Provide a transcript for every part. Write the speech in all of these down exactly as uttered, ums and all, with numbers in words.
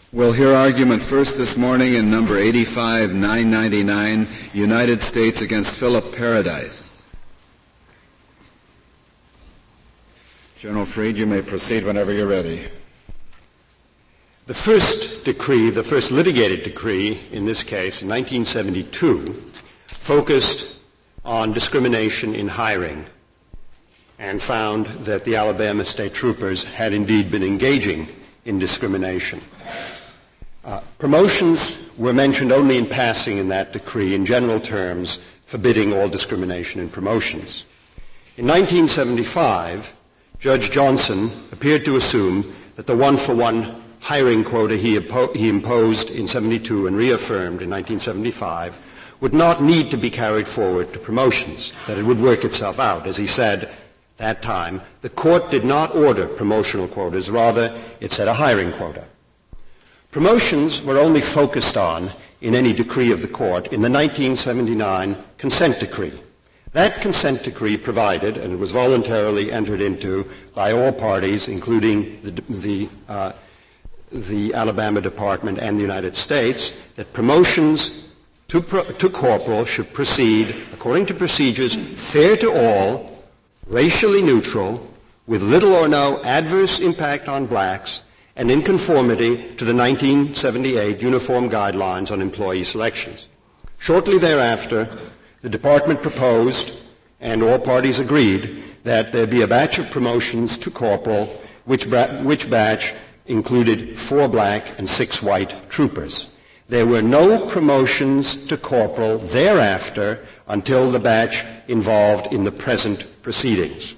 We'll hear argument first this morning in number eighty-five nine ninety-nine, United States against Philip Paradise. General Freed, you may proceed whenever you're ready. The first decree, the first litigated decree in this case, in nineteen seventy-two, focused on discrimination in hiring and found that the Alabama state troopers had indeed been engaging in discrimination. Uh, promotions were mentioned only in passing in that decree, in general terms, forbidding all discrimination in promotions. In nineteen seventy-five, Judge Johnson appeared to assume that the one-for-one hiring quota he, impo- he imposed in seventy-two and reaffirmed in nineteen seventy-five would not need to be carried forward to promotions, that it would work itself out. As he said that time, the court did not order promotional quotas, rather it set a hiring quota. Promotions were only focused on, in any decree of the court, in the nineteen seventy-nine consent decree. That consent decree provided, and it was voluntarily entered into by all parties, including the, the, uh, the Alabama Department and the United States, that promotions to, pro- to corporal should proceed according to procedures fair to all, racially neutral, with little or no adverse impact on blacks, and in conformity to the nineteen seventy-eight Uniform Guidelines on Employee Selections. Shortly thereafter, the department proposed, and all parties agreed, that there be a batch of promotions to corporal, which, bra- which batch included four black and six white troopers. There were no promotions to corporal thereafter until the batch involved in the present proceedings.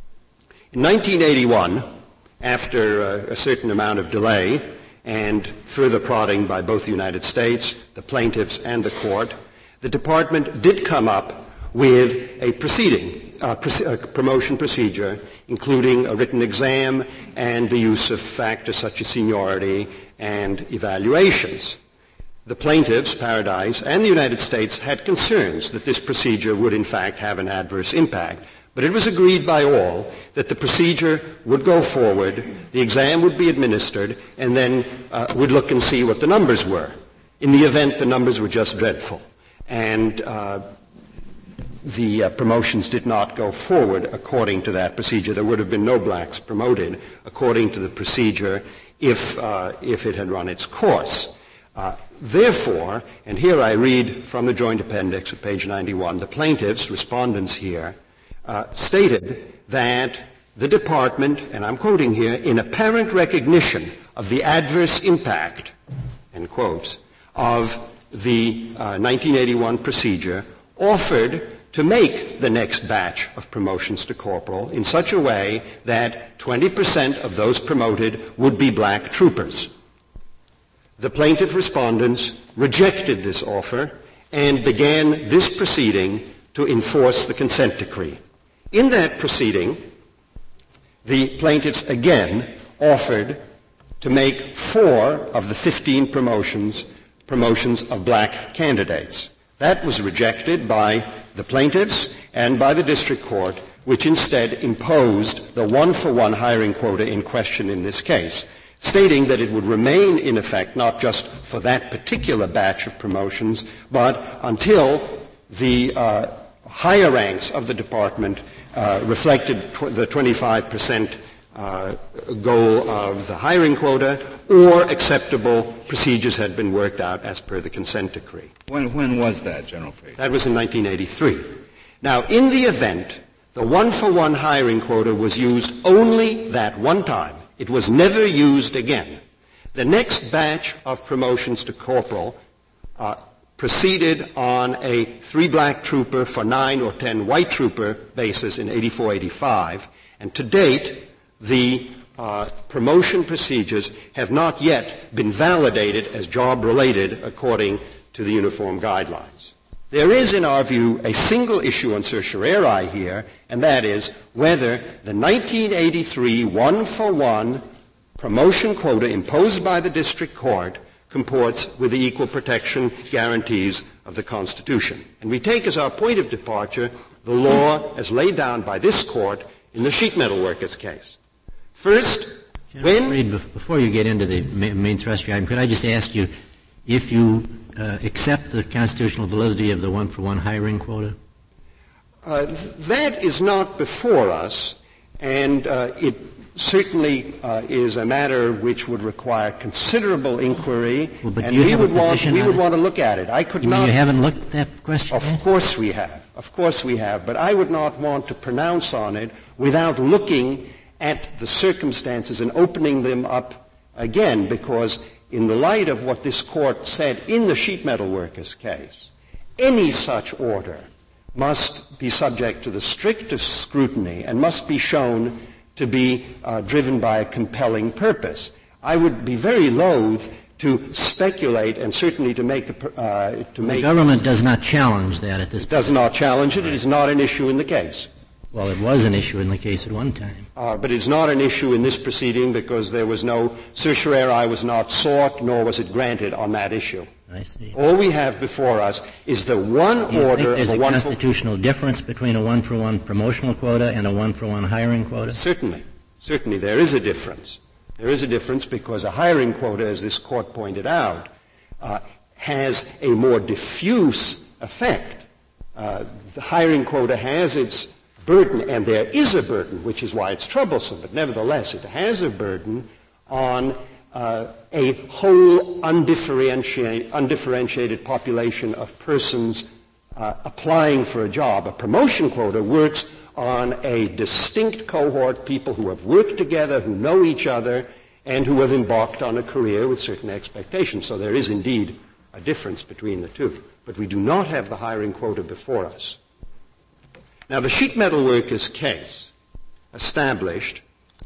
In nineteen eighty-one, after uh, a certain amount of delay and further prodding by both the United States, the plaintiffs, and the court, the department did come up with a proceeding, uh, pro- a promotion procedure, including a written exam and the use of factors such as seniority and evaluations. The plaintiffs, Paradise, and the United States had concerns that this procedure would in fact have an adverse impact. But it was agreed by all that the procedure would go forward, the exam would be administered, and then uh, would look and see what the numbers were. In the event, the numbers were just dreadful, and uh, the uh, promotions did not go forward according to that procedure. There would have been no blacks promoted according to the procedure if, uh, if it had run its course. Uh, therefore, and here I read from the Joint Appendix at page ninety-one, the plaintiffs, respondents here, Uh, stated that the department, and I'm quoting here, in apparent recognition of the adverse impact, end quotes, of the uh, nineteen eighty-one procedure, offered to make the next batch of promotions to corporal in such a way that twenty percent of those promoted would be black troopers. The plaintiff respondents rejected this offer and began this proceeding to enforce the consent decree. In that proceeding, the plaintiffs again offered to make four of the fifteen promotions promotions of black candidates. That was rejected by the plaintiffs and by the district court, which instead imposed the one-for-one hiring quota in question in this case, stating that it would remain in effect not just for that particular batch of promotions, but until the uh, higher ranks of the department uh, reflected tw- the twenty-five percent uh, goal of the hiring quota, or acceptable procedures had been worked out as per the consent decree. When, when was that, General Freed? That was in nineteen eighty-three. Now, in the event, the one-for-one hiring quota was used only that one time. It was never used again. The next batch of promotions to corporal uh, proceeded on a three black trooper for nine or ten white trooper basis in eighty-four eighty-five, and to date, the uh, promotion procedures have not yet been validated as job-related according to the Uniform Guidelines. There is, in our view, a single issue on certiorari here, and that is whether the nineteen eighty-three one-for-one promotion quota imposed by the district court comports with the equal protection guarantees of the Constitution. And we take as our point of departure the law as laid down by this court in the sheet metal workers case. First, When, Reed, before you get into the main thrust of your item, could I just ask you if you uh, accept the constitutional validity of the one-for-one hiring quota? Uh, that is not before us, and uh, it certainly uh, is a matter which would require considerable inquiry, well, and we would want we would it? want to look at it. I could you not. Mean you haven't looked at that question? Of yet? course we have. Of course we have. But I would not want to pronounce on it without looking at the circumstances and opening them up again, because in the light of what this court said in the sheet metal workers case, any such order must be subject to the strictest scrutiny and must be shown to be uh, driven by a compelling purpose. I would be very loath to speculate and certainly to make a, uh, to make. The government does not challenge that at this point. Does not challenge it. It is not an issue in the case. Well, it was an issue in the case at one time. Uh, but it's not an issue in this proceeding because there was no certiorari was not sought, nor was it granted on that issue. I see. All we have before us is the one Do you order think there's of a, a one constitutional for- difference between a one-for-one promotional quota and a one-for-one hiring quota? Certainly. Certainly there is a difference. There is a difference because a hiring quota, as this court pointed out, uh, has a more diffuse effect. Uh, the hiring quota has its burden, and there is a burden, which is why it's troublesome, but nevertheless it has a burden on uh, a whole undifferentiated, undifferentiated population of persons uh, applying for a job. A promotion quota works on a distinct cohort, people who have worked together, who know each other, and who have embarked on a career with certain expectations. So there is indeed a difference between the two. But we do not have the hiring quota before us. Now, the sheet metal workers case established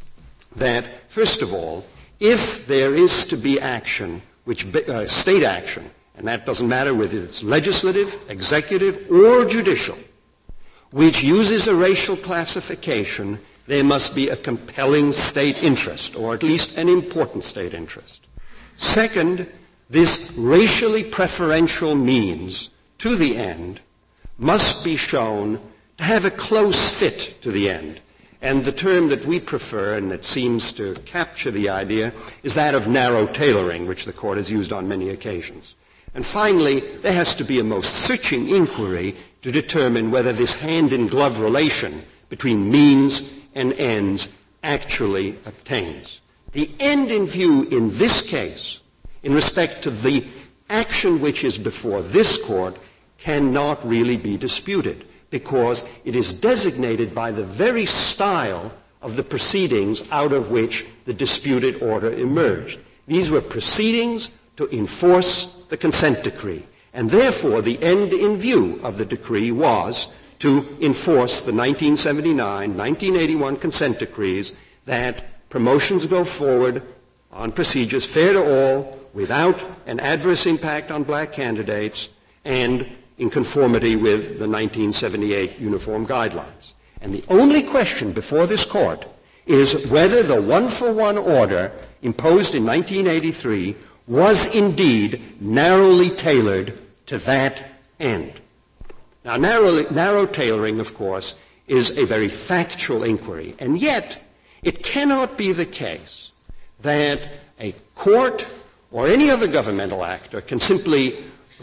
that, first of all, if there is to be action, which uh, state action, and that doesn't matter whether it's legislative, executive, or judicial, which uses a racial classification, there must be a compelling state interest, or at least an important state interest. Second, this racially preferential means to the end must be shown to have a close fit to the end. And the term that we prefer and that seems to capture the idea is that of narrow tailoring, which the court has used on many occasions. And finally, there has to be a most searching inquiry to determine whether this hand-in-glove relation between means and ends actually obtains. The end in view in this case, in respect to the action which is before this court, cannot really be disputed, because it is designated by the very style of the proceedings out of which the disputed order emerged. These were proceedings to enforce the consent decree, and therefore the end in view of the decree was to enforce the nineteen seventy-nine, nineteen eighty-one consent decrees that promotions go forward on procedures fair to all, without an adverse impact on black candidates, and in conformity with the nineteen seventy-eight Uniform Guidelines. And the only question before this court is whether the one-for-one order imposed in nineteen eighty-three was indeed narrowly tailored to that end. Now, narrow, narrow tailoring, of course, is a very factual inquiry, and yet it cannot be the case that a court or any other governmental actor can simply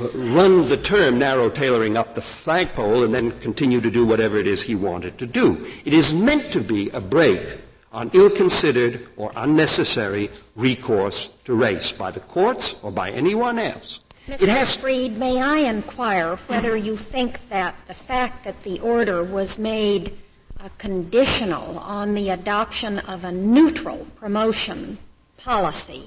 run the term narrow tailoring up the flagpole and then continue to do whatever it is he wanted to do. It is meant to be a break on ill-considered or unnecessary recourse to race by the courts or by anyone else. Mister Has... Freed, may I inquire whether you think that the fact that the order was made uh, conditional on the adoption of a neutral promotion policy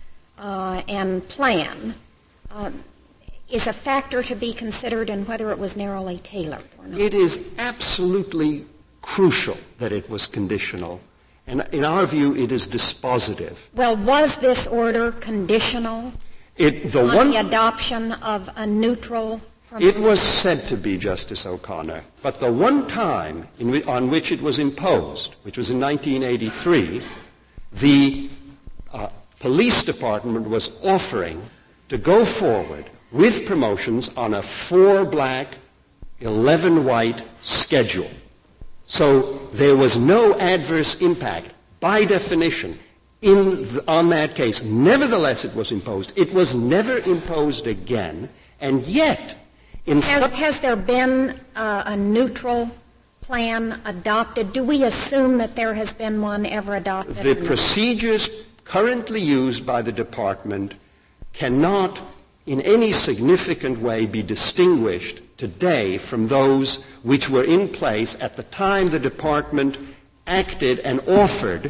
uh, and plan uh, is a factor to be considered in whether it was narrowly tailored or not? It is absolutely crucial that it was conditional. And in our view, it is dispositive. Well, was this order conditional it, the on one, the adoption of a neutral promotion? It was said to be, Justice O'Connor. But the one time in w- on which it was imposed, which was in nineteen eighty-three, the uh, police department was offering to go forward with promotions on a four black, eleven white schedule. So there was no adverse impact. By definition, in the, on that case. Nevertheless, it was imposed. It was never imposed again, and yet, in has, sub- has there been uh, a neutral plan adopted? Do we assume that there has been one ever adopted? The procedures currently used by the department cannot in any significant way be distinguished today from those which were in place at the time the department acted and offered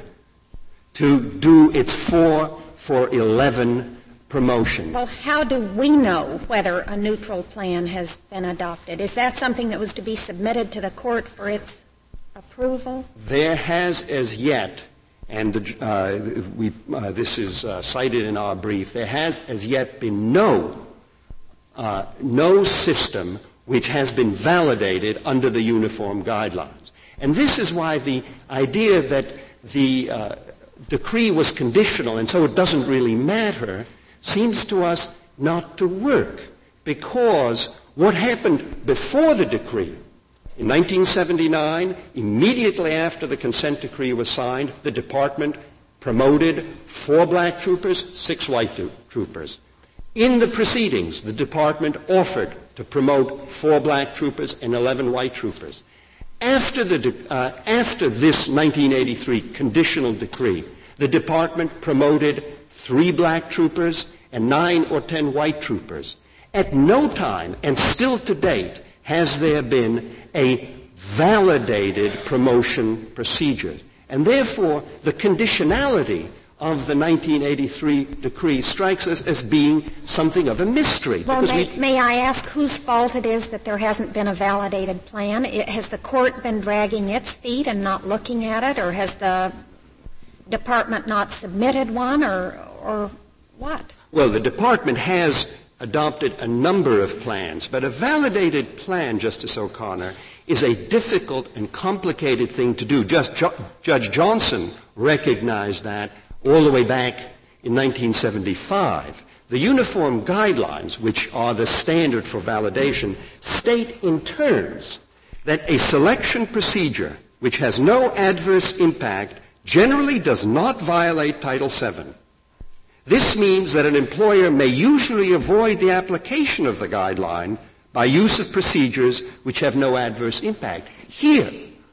to do its four for eleven promotion. Well, how do we know whether a neutral plan has been adopted? Is that something that was to be submitted to the court for its approval? There has as yet, and the, uh, we, uh, this is uh, cited in our brief, there has as yet been no, uh, no system which has been validated under the uniform guidelines. And this is why the idea that the uh, decree was conditional and so it doesn't really matter seems to us not to work, because what happened before the decree, in nineteen seventy-nine, immediately after the consent decree was signed, the department promoted four black troopers, six white troopers. In the proceedings, the department offered to promote four black troopers and eleven white troopers. After, the, uh, after this nineteen eighty-three conditional decree, the department promoted three black troopers and nine or ten white troopers. At no time, and still to date, has there been a validated promotion procedure. And therefore, the conditionality of the nineteen eighty-three decree strikes us as being something of a mystery. Well, may, we, may I ask whose fault it is that there hasn't been a validated plan? It, has the court been dragging its feet and not looking at it, or has the department not submitted one, or, or what? Well, the department has adopted a number of plans, but a validated plan, Justice O'Connor, is a difficult and complicated thing to do. Just jo- Judge Johnson recognized that all the way back in nineteen seventy-five. The uniform guidelines, which are the standard for validation, state in terms that a selection procedure which has no adverse impact generally does not violate Title seven. This means that an employer may usually avoid the application of the guideline by use of procedures which have no adverse impact. Here,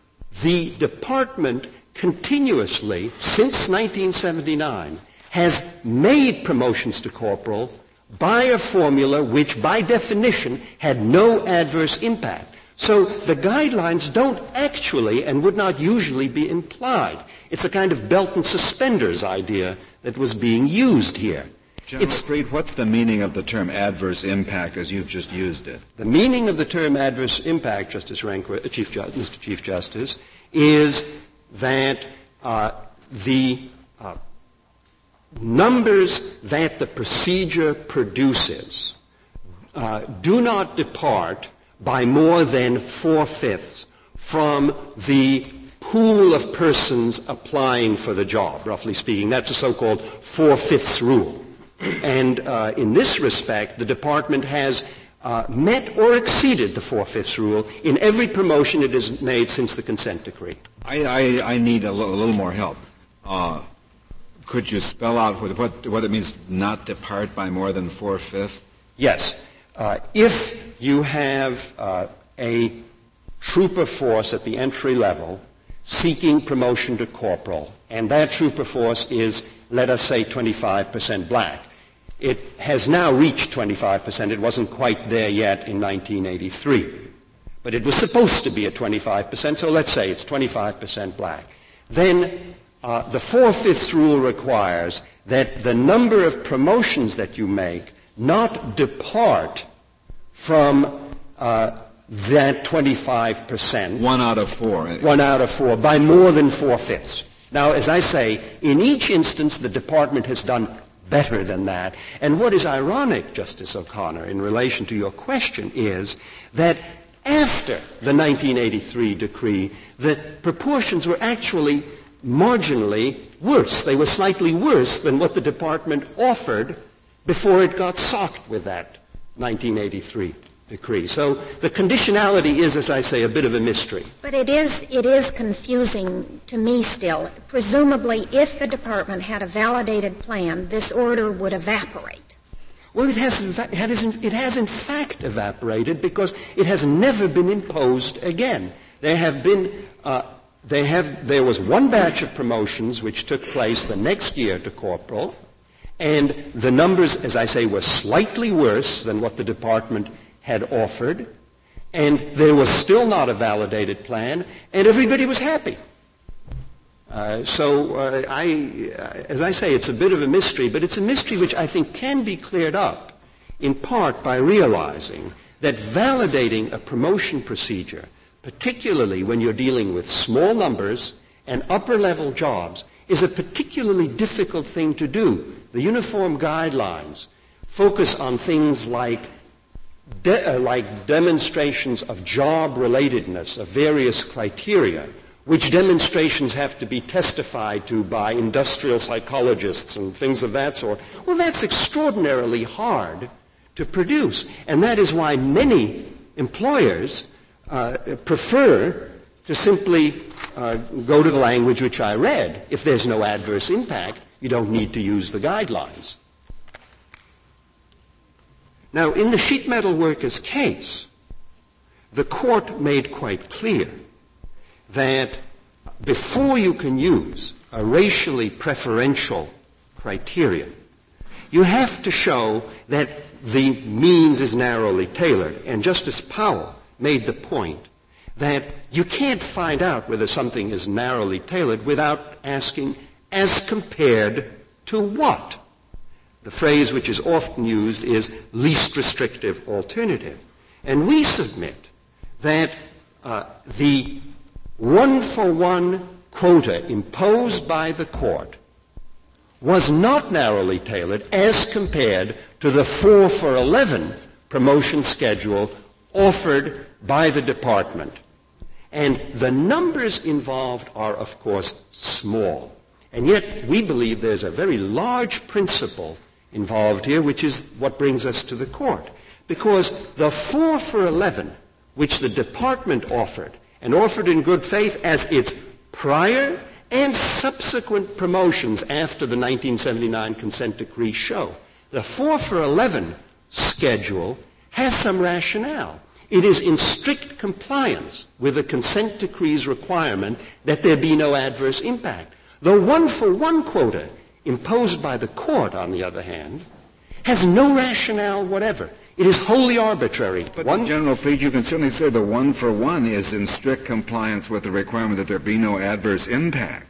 the department continuously, since nineteen seventy-nine, has made promotions to corporal by a formula which, by definition, had no adverse impact. So the guidelines don't actually and would not usually be implied. It's a kind of belt and suspenders idea that was being used here. General It's, Freed, what's the meaning of the term adverse impact as you've just used it? the meaning of the term adverse impact, Justice Rehnquist, uh, Chief Ju- Mister Chief Justice, is that uh, the uh, numbers that the procedure produces uh, do not depart by more than four-fifths from the pool of persons applying for the job, roughly speaking. That's the so-called four-fifths rule. And uh, in this respect, the department has uh, met or exceeded the four-fifths rule in every promotion it has made since the consent decree. I, I, I need a, l- a little more help. Uh, could you spell out what, what, what it means not depart by more than four-fifths? Yes. Uh, if you have uh, a trooper force at the entry level seeking promotion to corporal, and that trooper force is, let us say, twenty-five percent black. It has now reached twenty-five percent. It wasn't quite there yet in nineteen eighty-three. But it was supposed to be at twenty-five percent, so let's say it's twenty-five percent black. Then uh, the four-fifths rule requires that the number of promotions that you make not depart from uh, that twenty-five percent. One out of four. One out of four, by more than four-fifths. Now, as I say, in each instance, the department has done better than that. And what is ironic, Justice O'Connor, in relation to your question is that after the nineteen eighty-three decree, the proportions were actually marginally worse. They were slightly worse than what the department offered before it got socked with that nineteen eighty-three decree. So the conditionality is, as I say, a bit of a mystery. But it is, it is confusing to me still. Presumably, if the department had a validated plan, this order would evaporate. Well, it has, it has, it has in fact evaporated because it has never been imposed again. There have been, uh, they have, there was one batch of promotions which took place the next year to corporal, and the numbers, as I say, were slightly worse than what the department had offered, and there was still not a validated plan, and everybody was happy. Uh, so, uh, I, as I say, it's a bit of a mystery, but it's a mystery which I think can be cleared up, in part by realizing that validating a promotion procedure, particularly when you're dealing with small numbers and upper-level jobs, is a particularly difficult thing to do. The uniform guidelines focus on things like De- uh, like demonstrations of job relatedness of various criteria, which demonstrations have to be testified to by industrial psychologists and things of that sort. Well, that's extraordinarily hard to produce, and that is why many employers uh, prefer to simply uh, go to the language which I read. If there's no adverse impact, you don't need to use the guidelines. Now, in the sheet metal workers' case, the court made quite clear that before you can use a racially preferential criterion, you have to show that the means is narrowly tailored. And Justice Powell made the point that you can't find out whether something is narrowly tailored without asking, as compared to what? The phrase which is often used is least restrictive alternative. And we submit that uh, the one-for-one quota imposed by the court was not narrowly tailored as compared to the four for eleven promotion schedule offered by the department. And the numbers involved are, of course, small. And yet we believe there's a very large principle involved here, which is what brings us to the court. Because the four for eleven, which the department offered, and offered in good faith as its prior and subsequent promotions after the nineteen seventy-nine consent decree show, the four for eleven schedule has some rationale. It is in strict compliance with the consent decree's requirement that there be no adverse impact. The one-for-one quota imposed by the court, on the other hand, has no rationale whatever. It is wholly arbitrary. But, one, General Fried, you can certainly say the one-for-one is in strict compliance with the requirement that there be no adverse impact.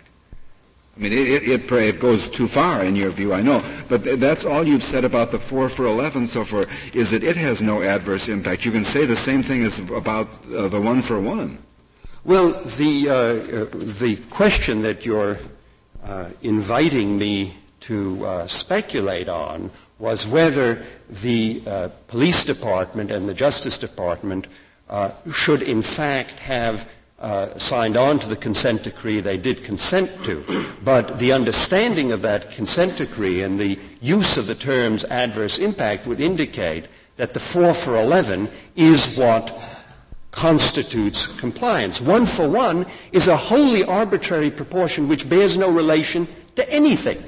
I mean, it, it, it goes too far in your view, I know. But th- that's all you've said about the four for eleven so far, is that it has no adverse impact. You can say the same thing as about uh, the one-for-one. Well, the, uh, uh, the question that you're uh, inviting me to uh, speculate on was whether the uh, police department and the Justice Department uh, should in fact have uh, signed on to the consent decree they did consent to. But the understanding of that consent decree and the use of the terms adverse impact would indicate that the four for eleven is what constitutes compliance. One for one is a wholly arbitrary proportion which bears no relation to anything.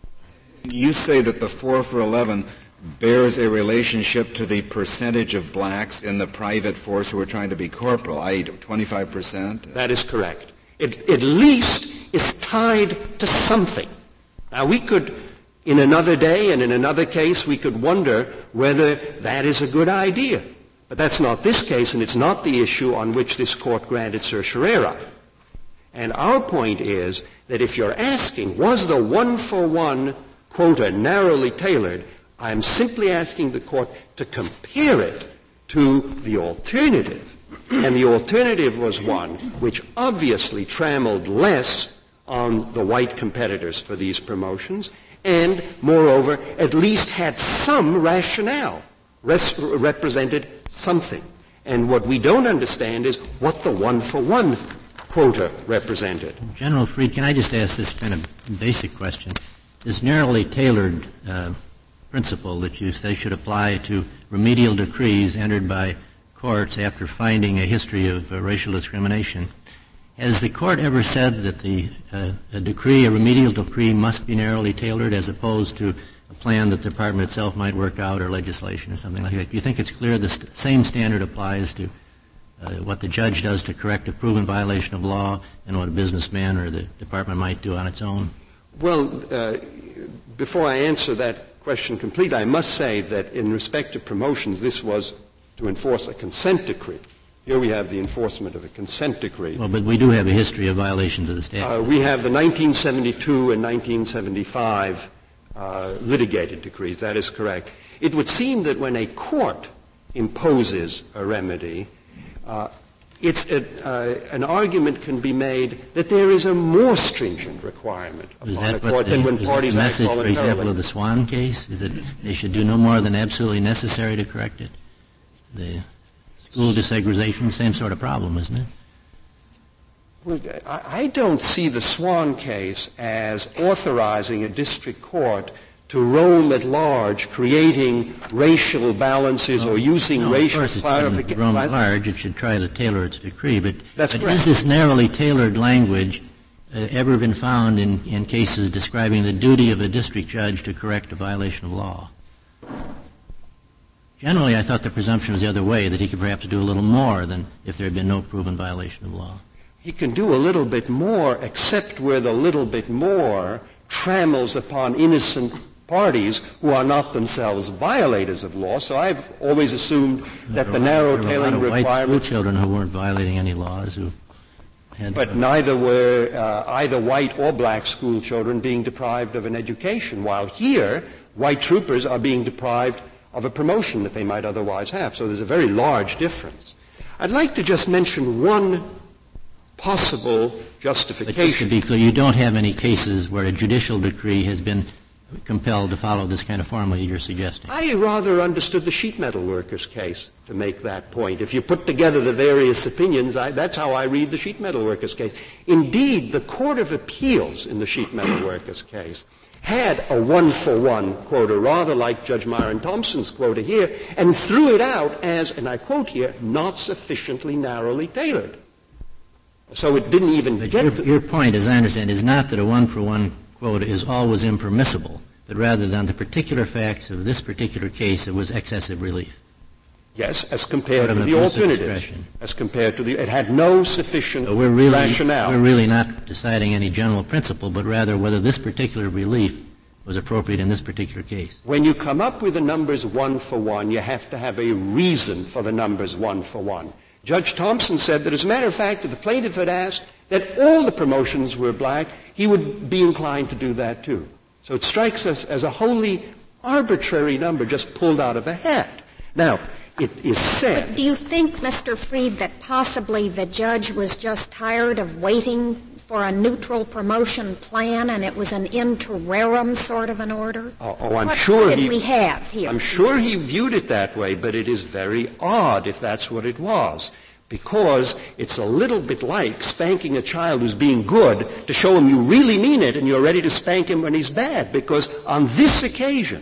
You say that the four for eleven bears a relationship to the percentage of blacks in the private force who are trying to be corporal, that is twenty-five percent? That is correct. It at least is tied to something. Now, we could, in another day and in another case, we could wonder whether that is a good idea. But that's not this case, and it's not the issue on which this court granted certiorari. And our point is that if you're asking, was the one-for-one quota narrowly tailored, I'm simply asking the court to compare it to the alternative. And the alternative was one which obviously trammeled less on the white competitors for these promotions and, moreover, at least had some rationale, res- represented something. And what we don't understand is what the one-for-one quota represented. General Fried, can I just ask this kind of basic question? This narrowly tailored uh, principle that you say should apply to remedial decrees entered by courts after finding a history of uh, racial discrimination. Has the court ever said that the uh, a decree, a remedial decree, must be narrowly tailored as opposed to a plan that the department itself might work out or legislation or something like that? Do you think it's clear the st- same standard applies to uh, what the judge does to correct a proven violation of law and what a businessman or the department might do on its own? Well, uh, before I answer that question completely, I must say that in respect to promotions, this was to enforce a consent decree. Here we have the enforcement of a consent decree. Well, but we do have a history of violations of the statute. Uh, we have the nineteen seventy-two and nineteen seventy-five uh, litigated decrees. That is correct. It would seem that when a court imposes a remedy, uh, it's a, uh, an argument can be made that there is a more stringent requirement upon a court the, than when parties the act message, voluntarily. for example, of the Swan case? Is that they should do no more than absolutely necessary to correct it? The school desegregation, same sort of problem, isn't it? Well, I don't see the Swan case as authorizing a district court to roam at large, creating racial balances well, or using no, racial clarification. Of course, roam at large, it should try to tailor its decree. But, That's but correct. Is this narrowly tailored language uh, ever been found in, in cases describing the duty of a district judge to correct a violation of law? Generally, I thought the presumption was the other way, that he could perhaps do a little more than if there had been no proven violation of law. He can do a little bit more, except where the little bit more trammels upon innocent parties who are not themselves violators of law. So I've always assumed that the narrow tailoring requirement. There were a lot of white requirement. school children who weren't violating any laws, who had. But neither were uh, either white or black school children being deprived of an education, while here, white troopers are being deprived of a promotion that they might otherwise have. So there's a very large difference. I'd like to just mention one possible justification. But just to be clear, you don't have any cases where a judicial decree has been compelled to follow this kind of formula you're suggesting. I rather understood the sheet metal workers case to make that point. If you put together the various opinions, I, that's how I read the sheet metal workers case. Indeed, the Court of Appeals in the sheet metal workers case had a one-for-one quota, rather like Judge Myron Thompson's quota here, and threw it out as, and I quote here, not sufficiently narrowly tailored. So it didn't even but get your, to... your point, as I understand, is not that a one-for-one quota is always impermissible, but rather than the particular facts of this particular case, it was excessive relief. Yes, as compared Sort to of the alternatives. discretion. As compared to the... It had no sufficient So we're really, rationale. we're really not deciding any general principle, but rather whether this particular relief was appropriate in this particular case. When you come up with the numbers one for one, you have to have a reason for the numbers one for one. Judge Thompson said that, as a matter of fact, if the plaintiff had asked that all the promotions were black, he would be inclined to do that too. So it strikes us as a wholly arbitrary number just pulled out of a hat. Now, it is said... But do you think, Mister Freed, that possibly the judge was just tired of waiting for a neutral promotion plan and it was an interim sort of an order? Oh, oh I'm what sure did he... we have here? I'm sure he viewed it that way, but it is very odd if that's what it was. Because it's a little bit like spanking a child who's being good to show him you really mean it and you're ready to spank him when he's bad. Because on this occasion,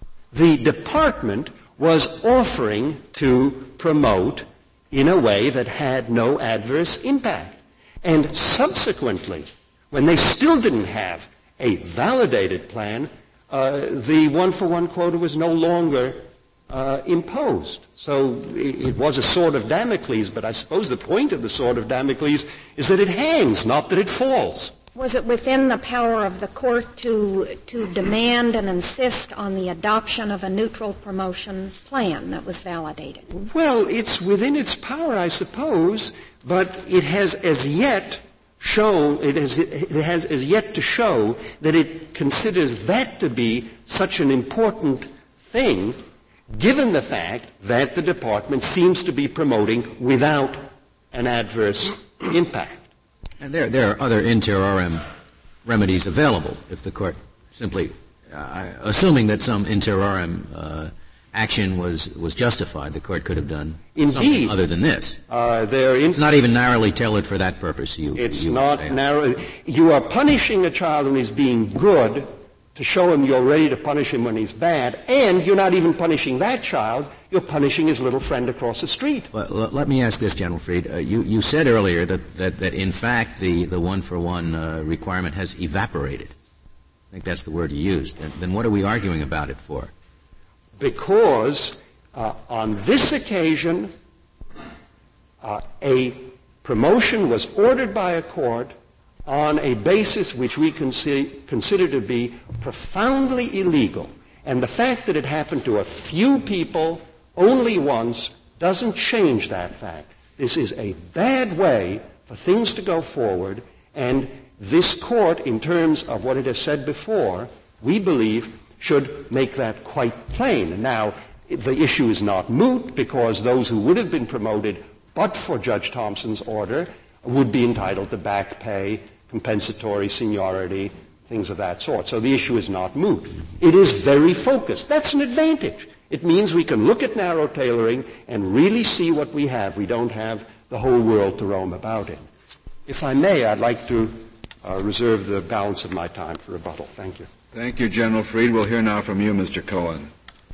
the department was offering to promote in a way that had no adverse impact. And subsequently, when they still didn't have a validated plan, uh, the one-for-one quota was no longer uh, imposed. So it, it was a sword of Damocles, but I suppose the point of the sword of Damocles is that it hangs, not that it falls. Was it within the power of the court to to demand and insist on the adoption of a neutral promotion plan that was validated? Well, it's within its power, I suppose, but it has as yet shown, it has, it has as yet to show that it considers that to be such an important thing, given the fact that the department seems to be promoting without an adverse impact. And there, there are other inter rem remedies available if the court simply, uh, assuming that some inter rem uh, action was, was justified, the court could have done Indeed. something other than this. Uh, there in- it's not even narrowly tailored for that purpose. You, it's you not narrow. You are punishing a child when he's being good to show him you're ready to punish him when he's bad, and you're not even punishing that child, you're punishing his little friend across the street. Well, l- let me ask this, General Fried. Uh, you, you said earlier that, that, that in fact the, the one-for-one uh, requirement has evaporated. I think that's the word you used. And then what are we arguing about it for? Because uh, on this occasion, uh, a promotion was ordered by a court on a basis which we consider, consider to be profoundly illegal. And the fact that it happened to a few people only once doesn't change that fact. This is a bad way for things to go forward, and this court, in terms of what it has said before, we believe should make that quite plain. Now, the issue is not moot because those who would have been promoted but for Judge Thompson's order would be entitled to back pay, compensatory seniority, things of that sort. So the issue is not moot. It is very focused. That's an advantage. It means we can look at narrow tailoring and really see what we have. We don't have the whole world to roam about in. If I may, I'd like to uh, reserve the balance of my time for rebuttal. Thank you. Thank you, General Fried. We'll hear now from you, Mister Cohen.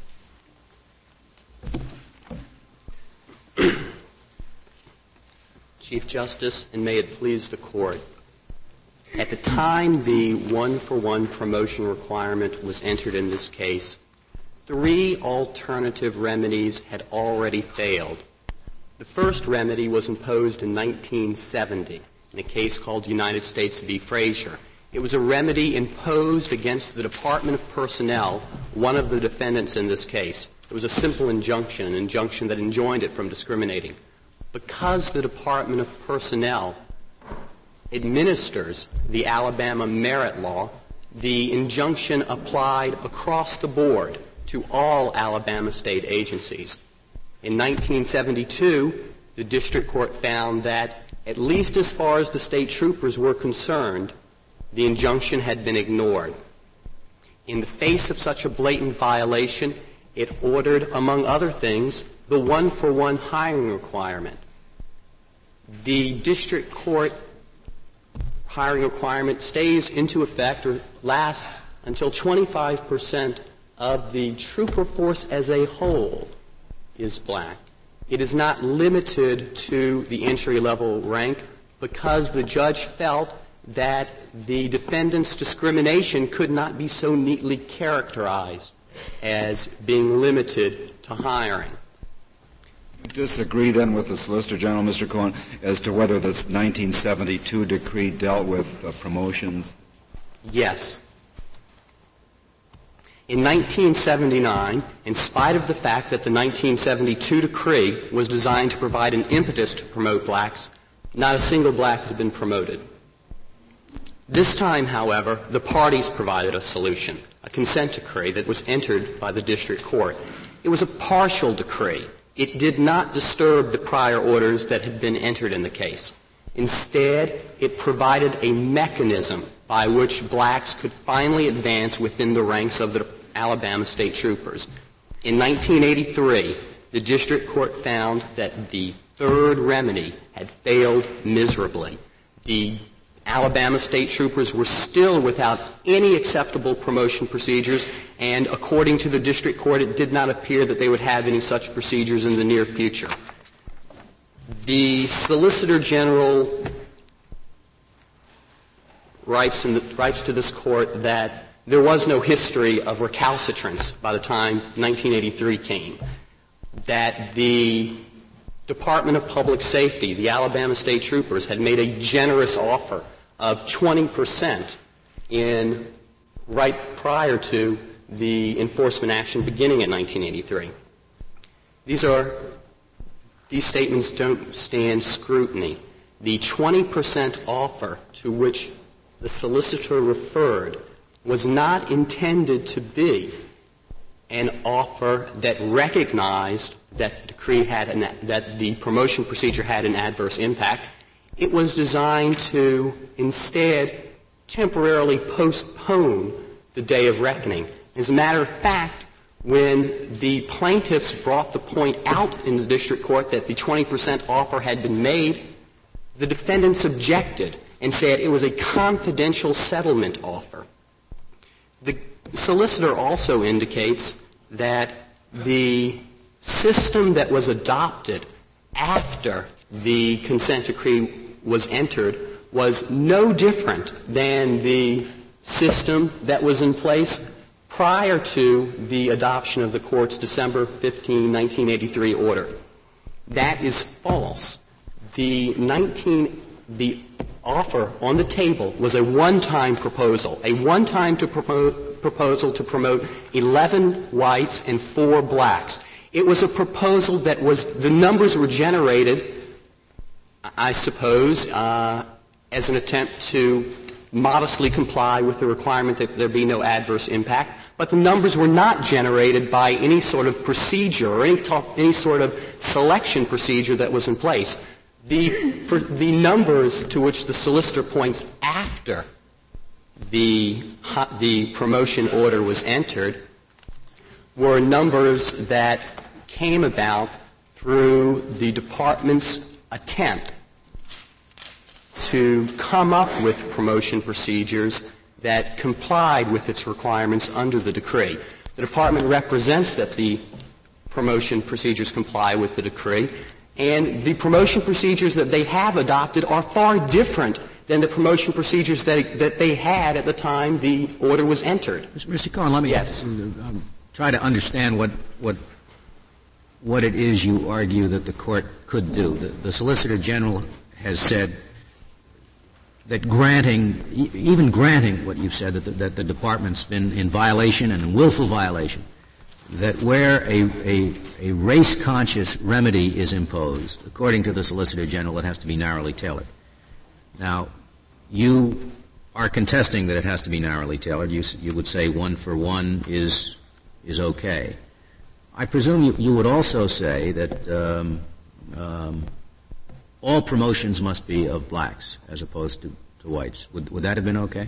Chief Justice, and may it please the Court, at the time the one-for-one promotion requirement was entered in this case, three alternative remedies had already failed. The first remedy was imposed in nineteen seventy in a case called United States v. Frazier. It was a remedy imposed against the Department of Personnel, one of the defendants in this case. It was a simple injunction, an injunction that enjoined it from discriminating. Because the Department of Personnel administers the Alabama merit law, the injunction applied across the board to all Alabama state agencies. In nineteen seventy-two, the district court found that, at least as far as the state troopers were concerned, the injunction had been ignored. In the face of such a blatant violation, it ordered, among other things, the one-for-one hiring requirement. The district court hiring requirement stays into effect or lasts until twenty-five percent of the trooper force as a whole is black. It is not limited to the entry-level rank because the judge felt that the defendant's discrimination could not be so neatly characterized as being limited to hiring. Disagree then with the Solicitor General, Mister Cohen, as to whether this nineteen seventy-two decree dealt with uh, promotions? Yes. In nineteen seventy-nine, in spite of the fact that the nineteen seventy-two decree was designed to provide an impetus to promote blacks, not a single black has been promoted. This time, however, the parties provided a solution, a consent decree that was entered by the district court. It was a partial decree. It did not disturb the prior orders that had been entered in the case. Instead, it provided a mechanism by which blacks could finally advance within the ranks of the Alabama state troopers. In nineteen eighty-three, the district court found that the third remedy had failed miserably. The Alabama state troopers were still without any acceptable promotion procedures, and according to the district court, it did not appear that they would have any such procedures in the near future. The Solicitor General writes, in the, writes to this court that there was no history of recalcitrance by the time nineteen eighty-three came, that the Department of Public Safety, the Alabama state troopers, had made a generous offer of twenty percent in right prior to the enforcement action beginning in nineteen eighty-three. These are these statements don't stand scrutiny. The twenty percent offer to which the solicitor referred was not intended to be an offer that recognized that the decree had an, that the promotion procedure had an adverse impact. It was designed to instead temporarily postpone the day of reckoning. As a matter of fact, when the plaintiffs brought the point out in the district court that the twenty percent offer had been made, the defendants objected and said it was a confidential settlement offer. The solicitor also indicates that the system that was adopted after the consent decree was entered was no different than the system that was in place prior to the adoption of the Court's December fifteenth, nineteen eighty-three order. That is false. The nineteen the offer on the table was a one-time proposal, a one-time to propo- proposal to promote eleven whites and four blacks. It was a proposal that was, the numbers were generated, I suppose, uh, as an attempt to modestly comply with the requirement that there be no adverse impact, but the numbers were not generated by any sort of procedure or any, talk, any sort of selection procedure that was in place. The, for the numbers to which the solicitor points after the, the promotion order was entered were numbers that came about through the department's attempt to come up with promotion procedures that complied with its requirements under the decree. The department represents that the promotion procedures comply with the decree, and the promotion procedures that they have adopted are far different than the promotion procedures that, that they had at the time the order was entered. Mister Cohen, let me yes. um, try to understand what, what, what it is you argue that the Court could do. The, the Solicitor General has said that granting, e- even granting what you've said, that the, that the Department's been in violation and in willful violation, that where a, a, a race-conscious remedy is imposed, according to the Solicitor General, it has to be narrowly tailored. Now, you are contesting that it has to be narrowly tailored. You, you would say one for one is is okay. I presume you, you would also say that um, um, all promotions must be of blacks as opposed to, to whites. Would, would that have been okay?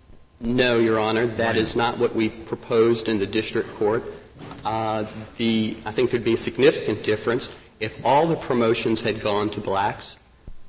No, Your Honor. That is not what we proposed in the district court. Uh, the, I think there'd be a significant difference if all the promotions had gone to blacks.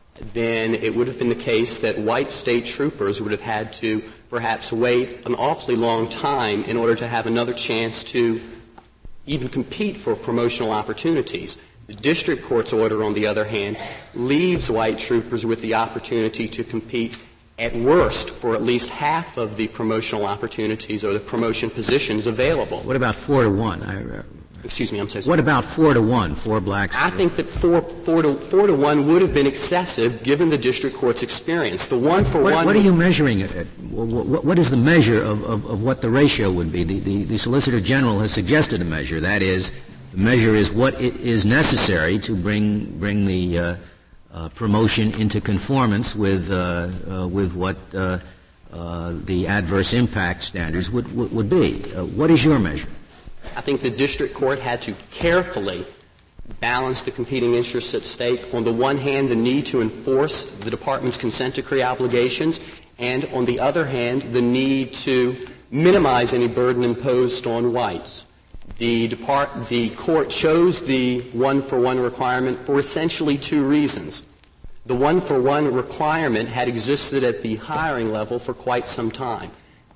Then it would have been the case that white state troopers would have had to perhaps wait an awfully long time in order to have another chance to even compete for promotional opportunities. The district court's order, on the other hand, leaves white troopers with the opportunity to compete at worst for at least half of the promotional opportunities or the promotion positions available. What about four to one? I, uh, Excuse me, I'm so sorry. What about four to one, four blacks? I think that four, four, to, four to one would have been excessive given the district court's experience. The one for what, one. What are you measuring it at? What, what is the measure of, of, of what the ratio would be? The, the, the Solicitor General has suggested a measure. That is, the measure is what is necessary to bring bring the uh, uh, promotion into conformance with uh, uh, with what uh, uh, the adverse impact standards would would, would be. Uh, what is your measure? I think the district court had to carefully balance the competing interests at stake. On the one hand, the need to enforce the department's consent decree obligations, and on the other hand, the need to minimize any burden imposed on whites. The, depart- the court chose the one-for-one requirement for essentially two reasons. The one-for-one requirement had existed at the hiring level for quite some time.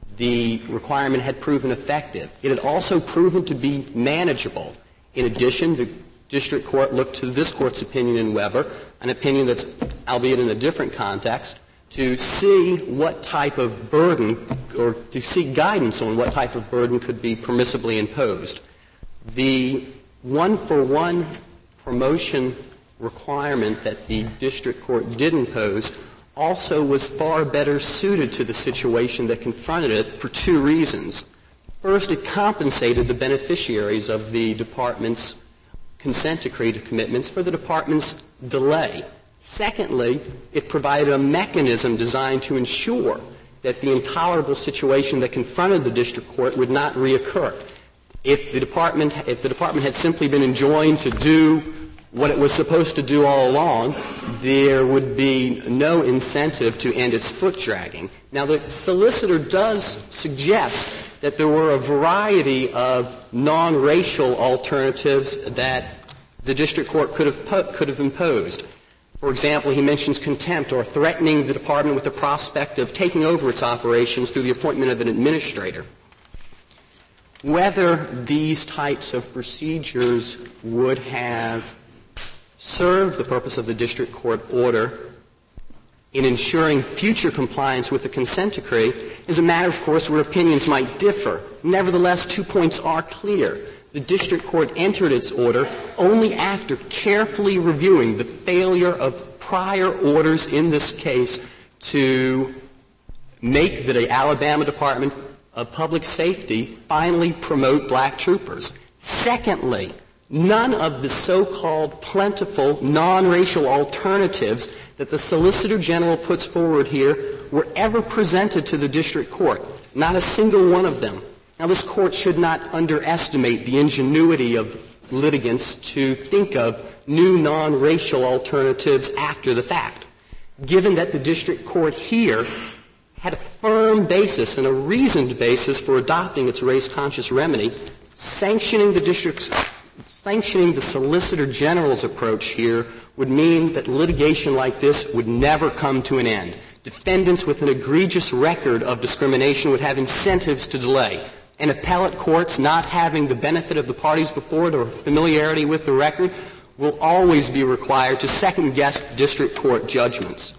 The requirement had proven effective. It had also proven to be manageable. In addition, the district court looked to this court's opinion in Weber, an opinion that's, albeit in a different context, to see what type of burden, or to seek guidance on what type of burden could be permissibly imposed. The one-for-one promotion requirement that the district court did impose also was far better suited to the situation that confronted it for two reasons. First, it compensated the beneficiaries of the department's consent decree commitments for the department's delay. Secondly, it provided a mechanism designed to ensure that the intolerable situation that confronted the district court would not reoccur. If the department, if the department had simply been enjoined to do what it was supposed to do all along, there would be no incentive to end its foot dragging. Now, the solicitor does suggest that there were a variety of non-racial alternatives that the district court could have po- could have imposed. For example, he mentions contempt or threatening the department with the prospect of taking over its operations through the appointment of an administrator. whether these types of procedures would have served the purpose of the district court order in ensuring future compliance with the consent decree is a matter, of course, where opinions might differ. Nevertheless, two points are clear. The district court entered its order only after carefully reviewing the failure of prior orders in this case to make the Alabama Department of Public Safety finally promote black troopers. Secondly, none of the so-called plentiful non-racial alternatives that the Solicitor General puts forward here were ever presented to the district court. Not a single one of them. Now, this court should not underestimate the ingenuity of litigants to think of new non-racial alternatives after the fact. Given that the district court here had a firm basis and a reasoned basis for adopting its race-conscious remedy, sanctioning the district's sanctioning the Solicitor General's approach here would mean that litigation like this would never come to an end. Defendants with an egregious record of discrimination would have incentives to delay. And appellate courts, not having the benefit of the parties before it or familiarity with the record, will always be required to second-guess district court judgments.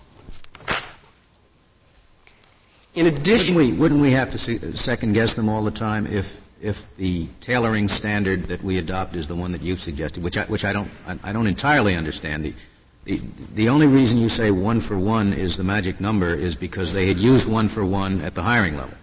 In addition, wouldn't we, wouldn't we have to see, second-guess them all the time if if the tailoring standard that we adopt is the one that you've suggested, which I, which I don't I, I don't entirely understand. The, the the only reason you say one for one is the magic number is because they had used one for one at the hiring level.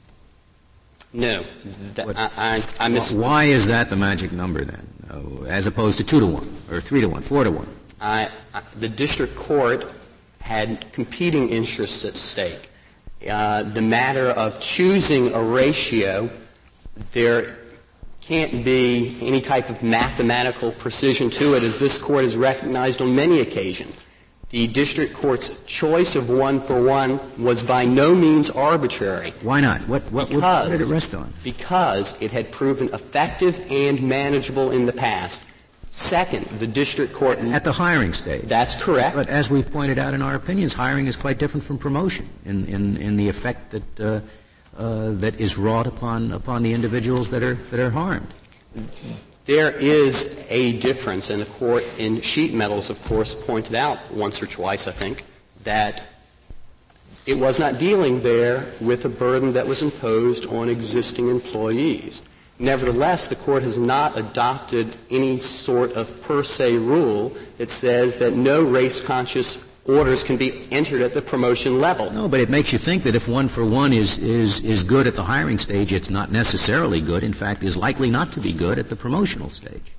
No, that, I, I, I miss. Why is that the magic number then, uh, as opposed to two to one or three to one, four to one? I, I, the district court had competing interests at stake. Uh, the matter of choosing a ratio, there can't be any type of mathematical precision to it, as this court has recognized on many occasions. The district court's choice of one for one was by no means arbitrary. Why not? What, what, because, what did it rest on? Because it had proven effective and manageable in the past. Second, the district court... At the hiring stage. That's correct. But as we've pointed out in our opinions, hiring is quite different from promotion in, in, in the effect that, uh, uh, that is wrought upon, upon the individuals that are, that are harmed. There is a difference, and the court in sheet metals, of course, pointed out once or twice, I think, that it was not dealing there with a burden that was imposed on existing employees. Nevertheless, the court has not adopted any sort of per se rule that says that no race-conscious orders can be entered at the promotion level. No, but it makes you think that if one for one is, is, is good at the hiring stage, it's not necessarily good. In fact, is likely not to be good at the promotional stage.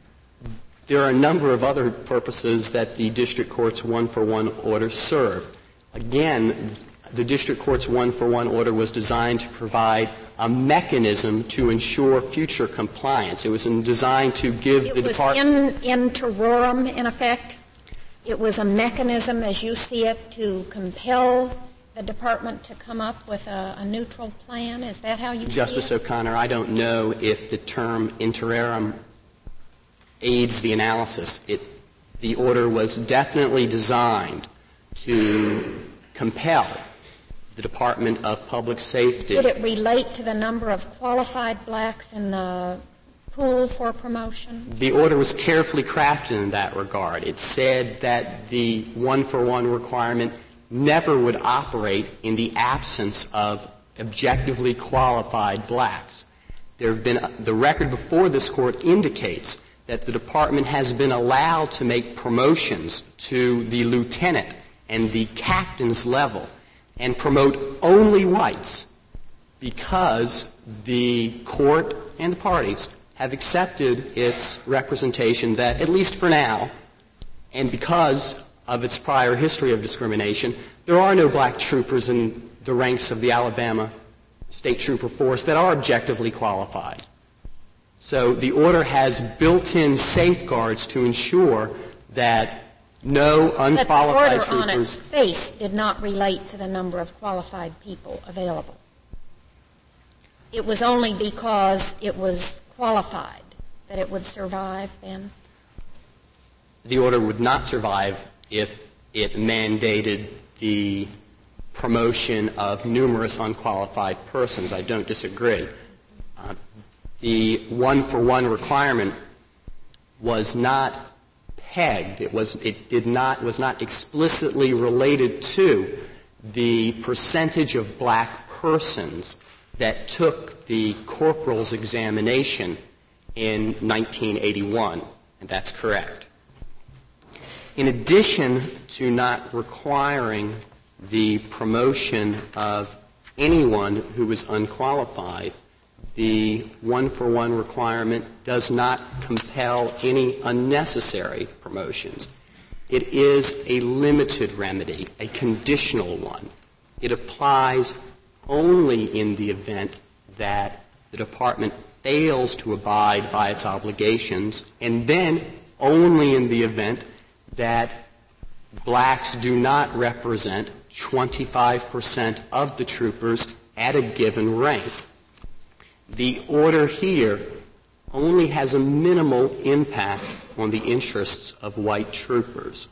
There are a number of other purposes that the district court's one-for-one order serve. Again, the district court's one-for-one order was designed to provide a mechanism to ensure future compliance. It was in, designed to give it the department... It was in, in terrorem, in effect. It was a mechanism, as you see it, to compel the department to come up with a, a neutral plan. Is that how you Justice see it? O'Connor, I don't know if the term interim aids the analysis. It, the order was definitely designed to compel the Department of Public Safety. Did it relate to the number of qualified blacks in the pool for promotion? The order was carefully crafted in that regard. It said that the one-for-one requirement never would operate in the absence of objectively qualified blacks. There have been, the record before this court indicates that the department has been allowed to make promotions to the lieutenant and the captain's level and promote only whites because the court and the parties have accepted its representation that, at least for now, and because of its prior history of discrimination, there are no black troopers in the ranks of the Alabama State Trooper Force that are objectively qualified. So the order has built-in safeguards to ensure that no unqualified troopers... But the order on its troopers face did not relate to the number of qualified people available. It was only because it was qualified that it would survive then? The order would not survive if it mandated the promotion of numerous unqualified persons. I don't disagree. Uh, the one-for-one requirement was not pegged. It was, it did not, was not explicitly related to the percentage of black persons that took the corporal's examination in nineteen eighty-one, and that's correct. In addition to not requiring the promotion of anyone who was unqualified, the one-for-one requirement does not compel any unnecessary promotions. It is a limited remedy, a conditional one. It applies only in the event that the department fails to abide by its obligations, and then only in the event that blacks do not represent twenty-five percent of the troopers at a given rank. The order here only has a minimal impact on the interests of white troopers.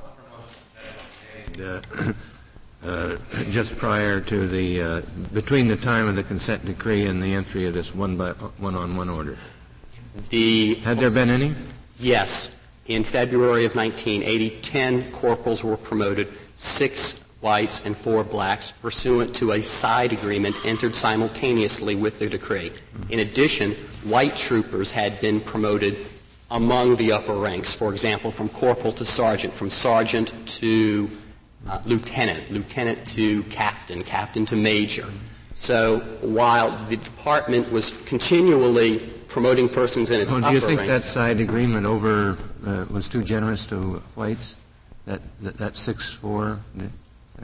Uh, uh, just prior to the, uh, between the time of the consent decree and the entry of this one by one-on-one order, the had there been any? Yes. In February of nineteen eighty, ten corporals were promoted, six whites and four blacks, pursuant to a side agreement entered simultaneously with the decree. In addition, white troopers had been promoted among the upper ranks, for example, from corporal to sergeant, from sergeant to uh, lieutenant, lieutenant to captain, captain to major. So while the department was continually promoting persons in its well, upper do you think ranks, that side agreement over uh, was too generous to whites? That that, that six four thing?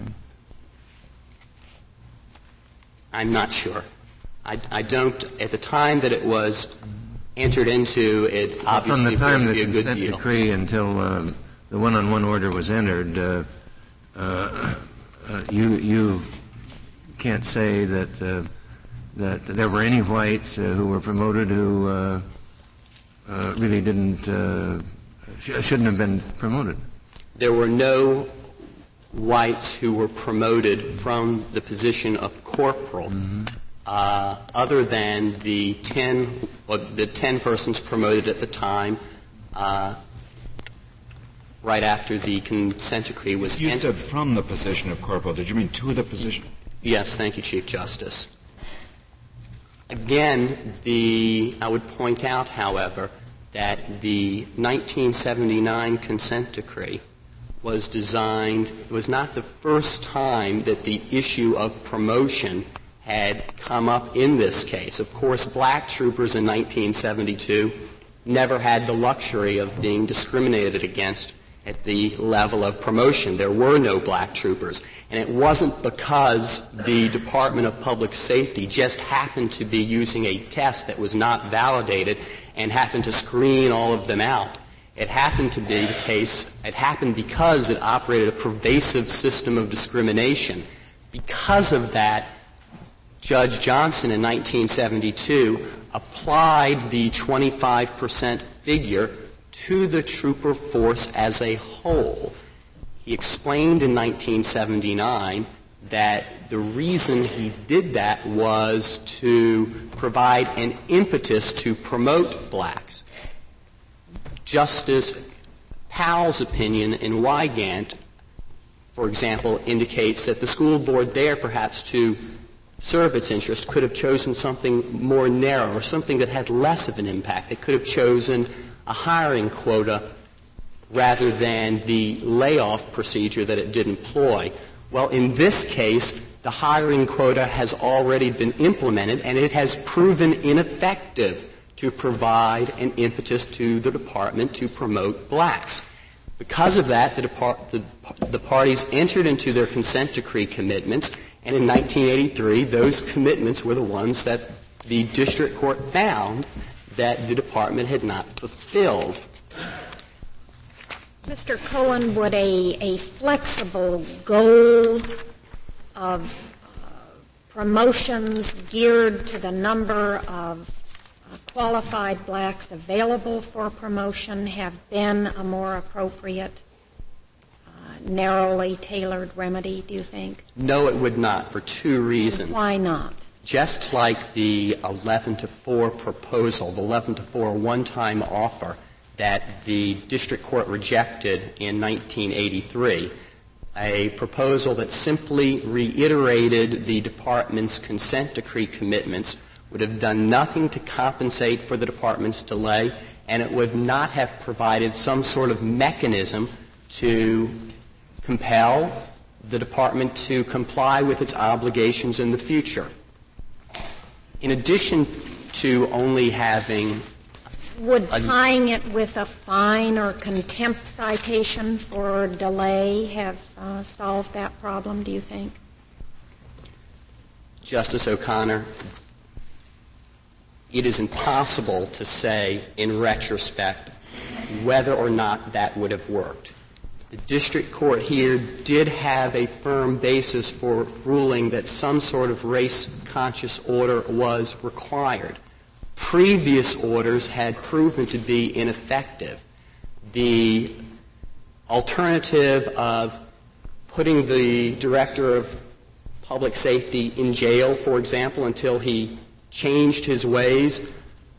I'm not sure. I, I don't. At the time that it was entered into, it obviously from the time would the be a good consent deal. decree until um, the one-on-one order was entered, uh, uh, uh, you you can't say that uh, that there were any whites uh, who were promoted who uh, uh, really didn't uh, sh- shouldn't have been promoted. There were no whites who were promoted from the position of corporal, mm-hmm. uh, other than the ten, or the ten persons promoted at the time, uh, right after the consent decree was You entered. said from the position of corporal. Did you mean to the position? Yes, thank you, Chief Justice. Again, the I would point out, however, that the nineteen seventy-nine consent decree was designed, it was not the first time that the issue of promotion had come up in this case. Of course, black troopers in nineteen seventy-two never had the luxury of being discriminated against at the level of promotion. There were no black troopers. And it wasn't because the Department of Public Safety just happened to be using a test that was not validated and happened to screen all of them out. It happened to be the case, it happened because it operated a pervasive system of discrimination. Because of that, Judge Johnson in nineteen seventy-two applied the twenty-five percent figure to the trooper force as a whole. He explained in nineteen seventy-nine that the reason he did that was to provide an impetus to promote blacks. Justice Powell's opinion in Wygant, for example, indicates that the school board there, perhaps to serve its interest, could have chosen something more narrow or something that had less of an impact. It could have chosen a hiring quota rather than the layoff procedure that it did employ. Well, in this case, the hiring quota has already been implemented, and it has proven ineffective to provide an impetus to the department to promote blacks. Because of that, the, depart- the, the parties entered into their consent decree commitments, and in nineteen eighty-three, those commitments were the ones that the district court found that the department had not fulfilled. Mister Cohen, would a, a flexible goal of uh, promotions geared to the number of uh, qualified blacks available for promotion have been a more appropriate, uh, narrowly tailored remedy, do you think? No, it would not, for two reasons. And why not? just like the eleven to four proposal, the eleven to four one-time offer that the district court rejected in nineteen eighty-three, a proposal that simply reiterated the department's consent decree commitments would have done nothing to compensate for the department's delay, and it would not have provided some sort of mechanism to compel the department to comply with its obligations in the future. In addition to only having Would tying it with a fine or contempt citation for delay have uh, solved that problem, do you think? Justice O'Connor, it is impossible to say in retrospect whether or not that would have worked. The district court here did have a firm basis for ruling that some sort of race-conscious order was required. Previous orders had proven to be ineffective. The alternative of putting the director of public safety in jail, for example, until he changed his ways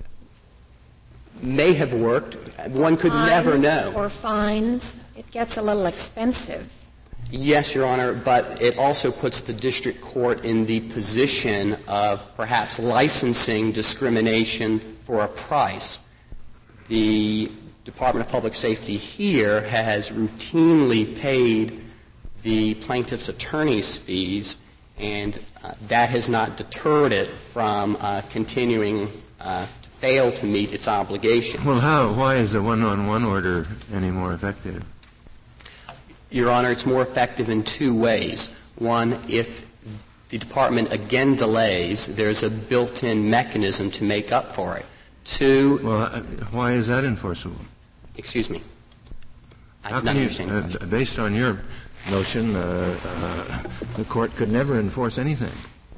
may have worked. One could fines never know. Or fines. It gets a little expensive. Yes, Your Honor, but it also puts the district court in the position of perhaps licensing discrimination for a price. The Department of Public Safety here has routinely paid the plaintiff's attorney's fees, and uh, that has not deterred it from uh, continuing uh, to fail to meet its obligations. Well, how? Why is a one-on-one order any more effective? Your Honor, it's more effective in two ways. One, if the department again delays, there's a built-in mechanism to make up for it. Two. Well, uh, why is that enforceable? Excuse me. I How did not can understand you, your uh, question. based on your notion, uh, uh, the court could never enforce anything.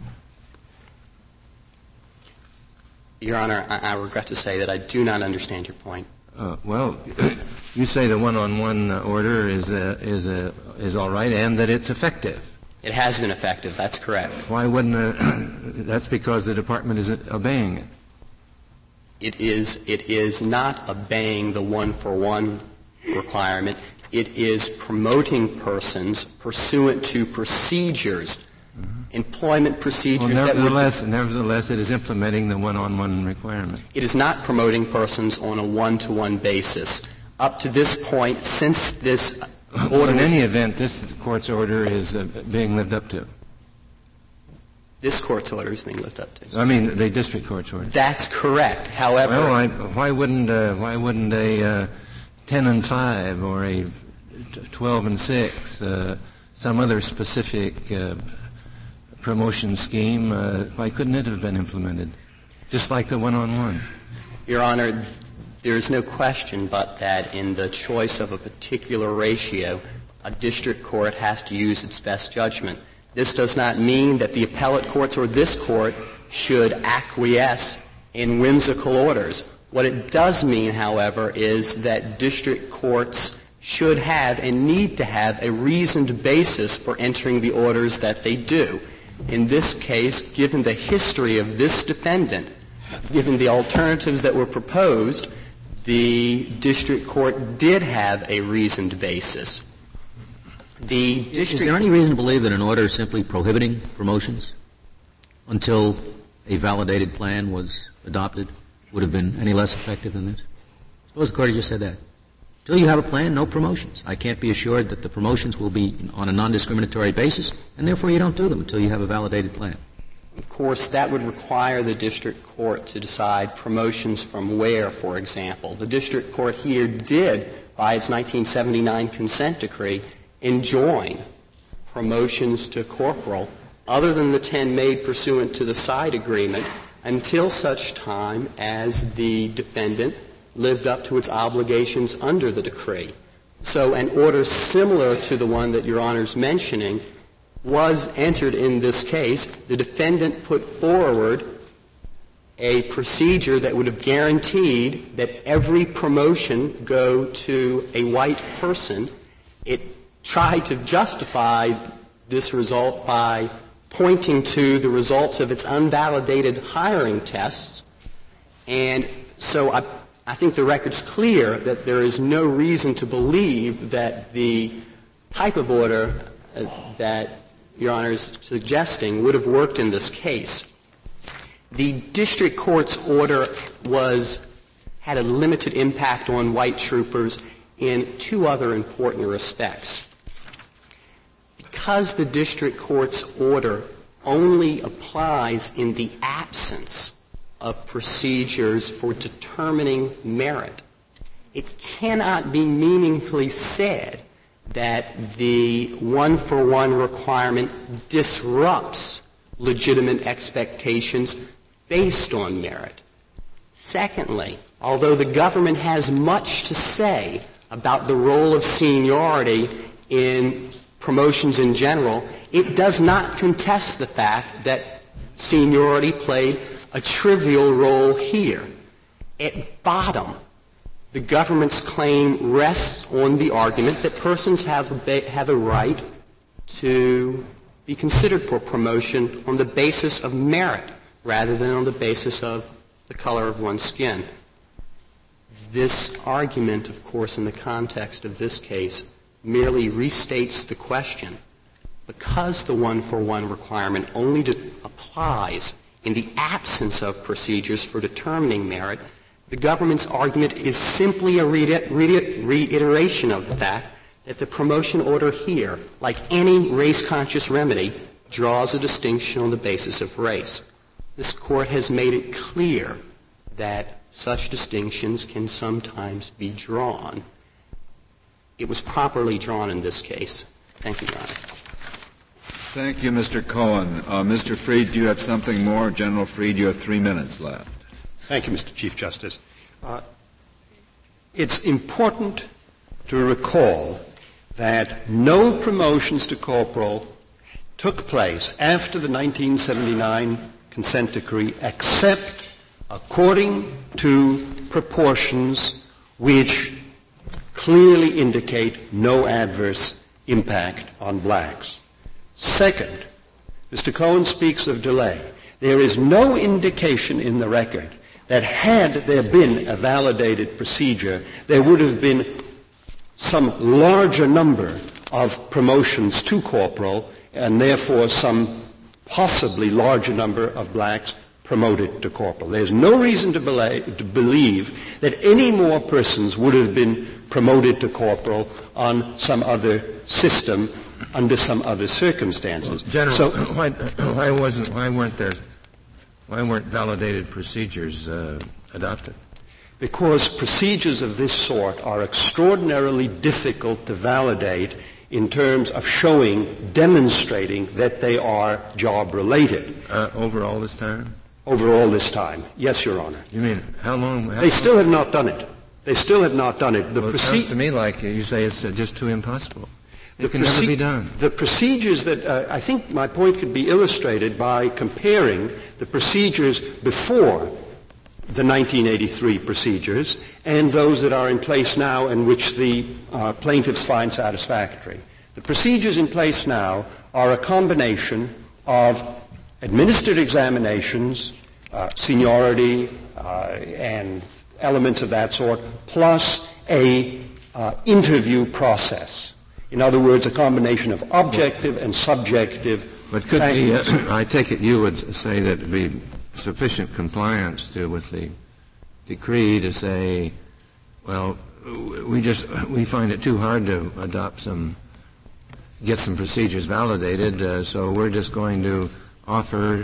Your Honor, I, I regret to say that I do not understand your point. Uh, well, you say the one-on-one order is a, is a, is all right, and that it's effective. It has been effective. That's correct. Why wouldn't? Uh, that's because the department isn't obeying it. It is. It is not obeying the one-for-one requirement. It is promoting persons pursuant to procedures, mm-hmm. employment procedures. Well, nevertheless, that would, nevertheless, it is implementing the one-on-one requirement. It is not promoting persons on a one-to-one basis. Up to this point, since this order well, in was, any event, this court's order is uh, being lived up to. This court's order is being lived up to. I mean, the district court's order. That's correct. However, well, I, why wouldn't uh, why wouldn't a uh, ten and five or a twelve and six, uh, some other specific uh, promotion scheme, uh, why couldn't it have been implemented, just like the one-on-one? Your Honor, there is no question but that in the choice of a particular ratio, a district court has to use its best judgment. This does not mean that the appellate courts or this court should acquiesce in whimsical orders. What it does mean, however, is that district courts should have and need to have a reasoned basis for entering the orders that they do. In this case, given the history of this defendant, given the alternatives that were proposed, the district court did have a reasoned basis. The district Is there any reason to believe that an order simply prohibiting promotions until a validated plan was adopted would have been any less effective than this? Suppose the court had just said that. Until you have a plan, no promotions. I can't be assured that the promotions will be on a non-discriminatory basis, and therefore you don't do them until you have a validated plan. Of course, that would require the district court to decide promotions from where, for example. The district court here did, by its nineteen seventy-nine consent decree, enjoin promotions to corporal other than the ten made pursuant to the side agreement until such time as the defendant lived up to its obligations under the decree. So an order similar to the one that Your Honor's mentioning was entered in this case. The defendant put forward a procedure that would have guaranteed that every promotion go to a white person. It tried to justify this result by pointing to the results of its unvalidated hiring tests. And so I, I think the record's clear that there is no reason to believe that the type of order uh, that Your Honor is suggesting would have worked in this case. The district court's order was had a limited impact on white troopers in two other important respects. Because the district court's order only applies in the absence of procedures for determining merit, it cannot be meaningfully said that the one-for-one requirement disrupts legitimate expectations based on merit. Secondly, although the government has much to say about the role of seniority in promotions in general, it does not contest the fact that seniority played a trivial role here. At bottom, the government's claim rests on the argument that persons have a, ba- have a right to be considered for promotion on the basis of merit rather than on the basis of the color of one's skin. This argument, of course, in the context of this case, merely restates the question. Because the one-for-one requirement only de- applies in the absence of procedures for determining merit, the government's argument is simply a re- re- reiteration of the fact that the promotion order here, like any race-conscious remedy, draws a distinction on the basis of race. This Court has made it clear that such distinctions can sometimes be drawn. It was properly drawn in this case. Thank you, Your Honor. Thank you, Mister Cohen. Uh, Mister Freed, do you have something more? General Freed, you have three minutes left. Thank you, Mister Chief Justice. Uh, it's important to recall that no promotions to corporal took place after the nineteen seventy-nine consent decree except according to proportions which clearly indicate no adverse impact on blacks. Second, Mister Cohen speaks of delay. There is no indication in the record that had there been a validated procedure, there would have been some larger number of promotions to corporal and therefore some possibly larger number of blacks promoted to corporal. There's no reason to, belay, to believe that any more persons would have been promoted to corporal on some other system under some other circumstances. Well, General, so, why, why wasn't why weren't there why weren't validated procedures uh, adopted? Because procedures of this sort are extraordinarily difficult to validate in terms of showing, demonstrating that they are job-related. Uh, over all this time? Over all this time. Yes, Your Honor. You mean, how long? How they still have not done it. They still have not done it. The well, it proce- sounds to me like you say it's uh, just too impossible. It can proce- never be done. The procedures that, uh, I think my point could be illustrated by comparing the procedures before the nineteen eighty-three procedures and those that are in place now and which the uh, plaintiffs find satisfactory. The procedures in place now are a combination of administered examinations, uh, seniority, uh, and elements of that sort, plus a uh, interview process. In other words, a combination of objective and subjective. But could be, uh, I take it you would say that it would be sufficient compliance to, with the decree to say, well, we just, we find it too hard to adopt some, get some procedures validated, uh, so we're just going to offer,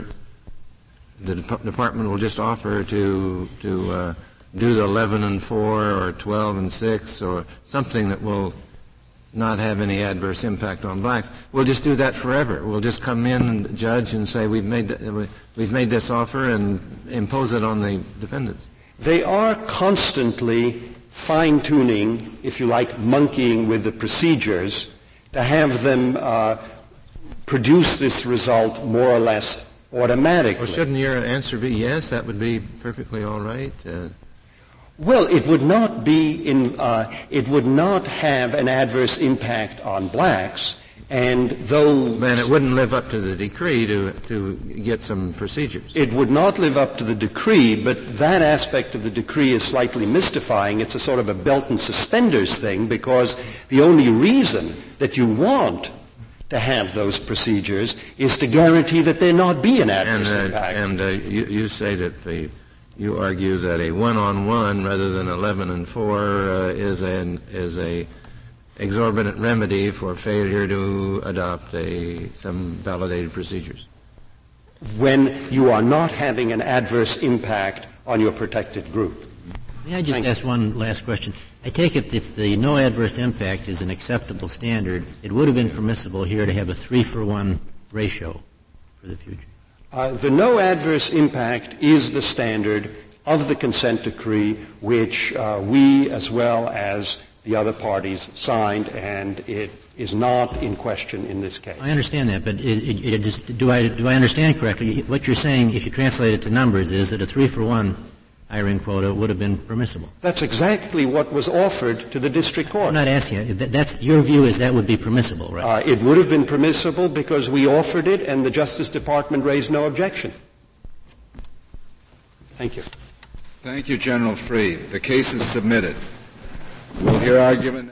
the dep- department will just offer to, to, uh, do the eleven and four or twelve and six or something that will not have any adverse impact on blacks. We'll just do that forever. We'll just come in and judge and say we've made th- we've made this offer and impose it on the defendants. They are constantly fine-tuning, if you like, monkeying with the procedures to have them uh, produce this result more or less automatically. Well, shouldn't your answer be yes? That would be perfectly all right. Uh, Well, it would not be in, uh, it would not have an adverse impact on blacks And though... Man, it wouldn't live up to the decree to, to get some procedures. It would not live up to the decree, but that aspect of the decree is slightly mystifying. It's a sort of a belt and suspenders thing, because the only reason that you want to have those procedures is to guarantee that there not be an adverse and, uh, impact. And uh, you, you say that the, you argue that a one-on-one rather than eleven and four uh, is an is a exorbitant remedy for failure to adopt a some validated procedures. When you are not having an adverse impact on your protected group. May I just Thank ask one last question? I take it if the no adverse impact is an acceptable standard, it would have been permissible here to have a three for one ratio for the future. Uh, the no adverse impact is the standard of the consent decree, which uh, we, as well as the other parties, signed, and it is not in question in this case. I understand that, but it, it, it is, do I do I understand correctly? What you're saying, if you translate it to numbers, is that a three for one hiring quota would have been permissible. That's exactly what was offered to the district court. I'm not asking you. That, that's your view is that would be permissible, right? Uh, it would have been permissible because we offered it, and the Justice Department raised no objection. Thank you. Thank you, General Freed. The case is submitted. We'll hear argument.